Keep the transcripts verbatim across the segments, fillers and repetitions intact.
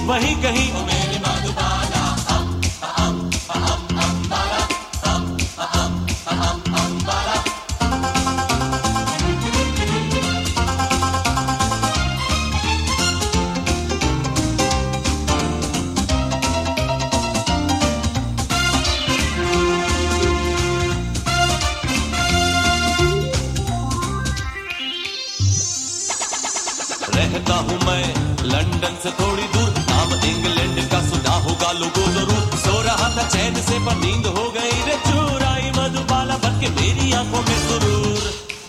वहीं कहीं ओ मेरी मधुबाला हम हम हम हम बाला हम हम हम हम बाला। रहता हूँ मैं लंदन से थोड़ी दूर, नाम इंग्लैंड का सुना होगा लोगों जरूर। सो रहा था चैन से पर नींद हो गई रे चूर, आई मधुबाला बन के मेरी आंखों में सुरूर।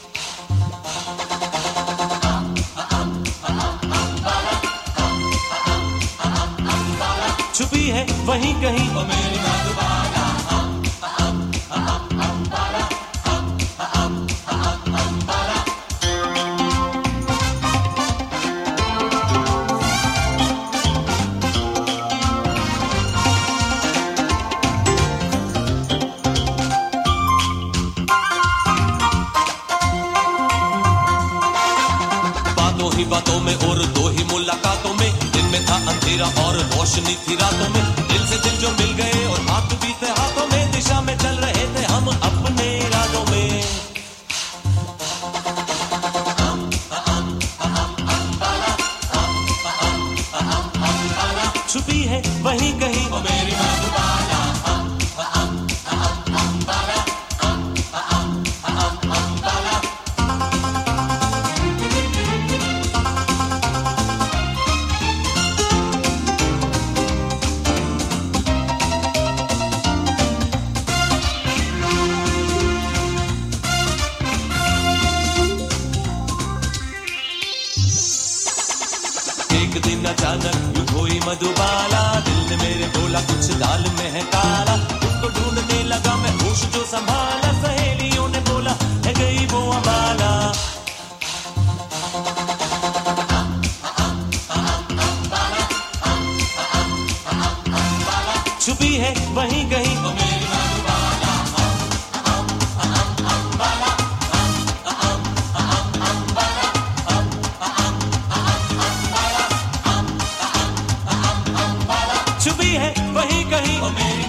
छुपी है वहीं कहीं ओ मेरी मधुबाला हम हम हम हम बाला हम हम हम हम बाला। बातों ही बातों में और दो ही मुलाकातों में, दिन में था अंधेरा और रोशनी थी रातों में। दिल से दिल जो मिल गए और हाथ भी थे हाथों में, दिशा में चल रहे थे हम अपने इरादों में। छुपी है वहीं कहीं ओ मेरी मधुबाला हम हम हम हम बाला हम हम हम हम बाला। एक दिन अचानक यूं हुई मधुबाला, दिल ने मेरे बोला कुछ दाल में है काला। उसको ढूंढने लगा मैं होश जो संभाला, सहेलियों ने बोला है गई वो अबाला। छुपी है वहीं कहीं ओ मेरी मधुबाला हम हम हम हम बाला हम हम हम हम बाला हम हम हम हम बाला हम हम हम हम बाला। छुपी है वहीं कहीं ओ मेरी